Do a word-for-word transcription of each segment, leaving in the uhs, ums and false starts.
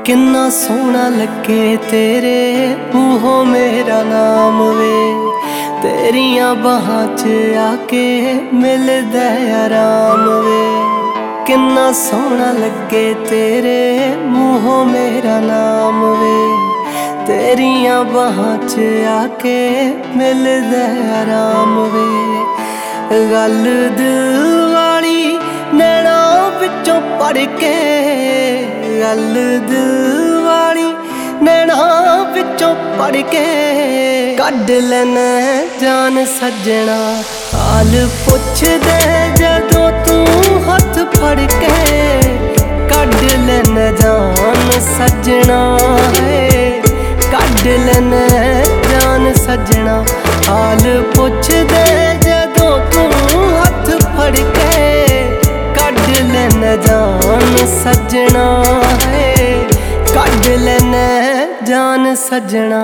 किन्ना सोहना लगे तेरे मूहों मेरा नाम वे, तेरिया बाहां च आके मिलदा आराम वे। किन्ना सोहना लगे तेरे मूहों मेरा नाम वे, तेरिया बाहां च आके मिलदा आराम वे। गल दिल वाली नैना विचों पढ़ के, गल दिल वाली नैना विचों पढ़ के कढ लैना जान सजना। हाल पुछदे जदों तू हथ फड़ के कढ लैना जान सजना है, कढ लैना जान सजना। हाल पुछदे जदों तू हथ फड़ के कढ लैना जान सजना है, कढ लैना जान सजना।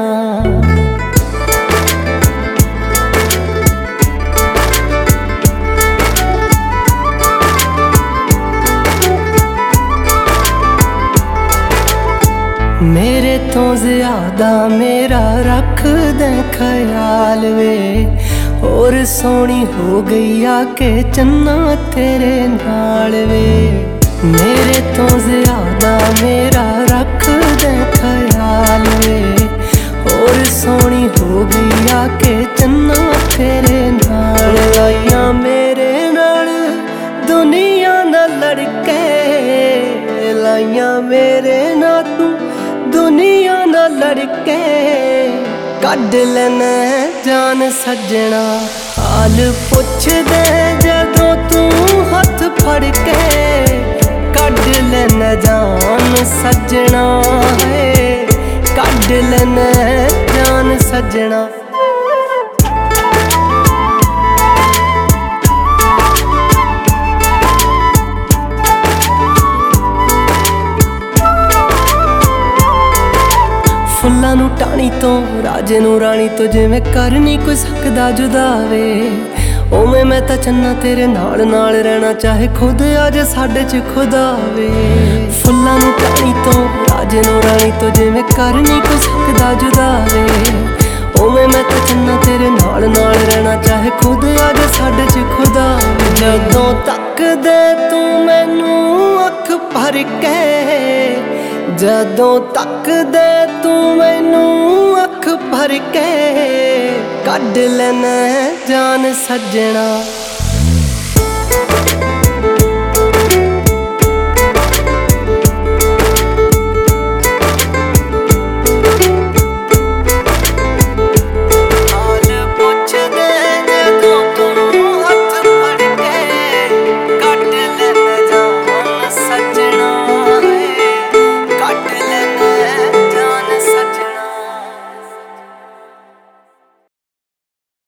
मेरे तो ज्यादा मेरा रख दे ख्याल वे, और सोनी हो गई आके चन्ना तेरे नाल वे। मेरे तो ज्यादा मेरा रख दे ख्याल वे, और सोनी हो गई आके चन्ना तेरे नाल। लाइया मेरे नाल दुनिया ना लड़के, लाइया मेरे ना तू दुनिया ना लड़के कढ लैना जान सजना। हाल पुछदे जदों तू हथ फड़ के कढ लैना जान सजना है, कढ लैना जान सजना। फुल्लां नूं टाणी तो राजे नूं राणी तो जिवें कर नहीं कोई सकदा जुदा वे, उवें मैं तां चन्ना तेरे नाल नाल रहना चाहे खुद अज साडे च खुदा वे। फुल्लां नूं टाणी तो राजे नूं राणी तो जिवें कर नहीं कोई सकदा जुदा वे, उवें मैं तां चन्ना तेरे नाल नाल रहना चाहे खुद अज साडे च खुदा वे। जदों तकदे तू मैनू अख भर के, जदों तकदे तू मैनू अख भर के कढ लैना जान सजना।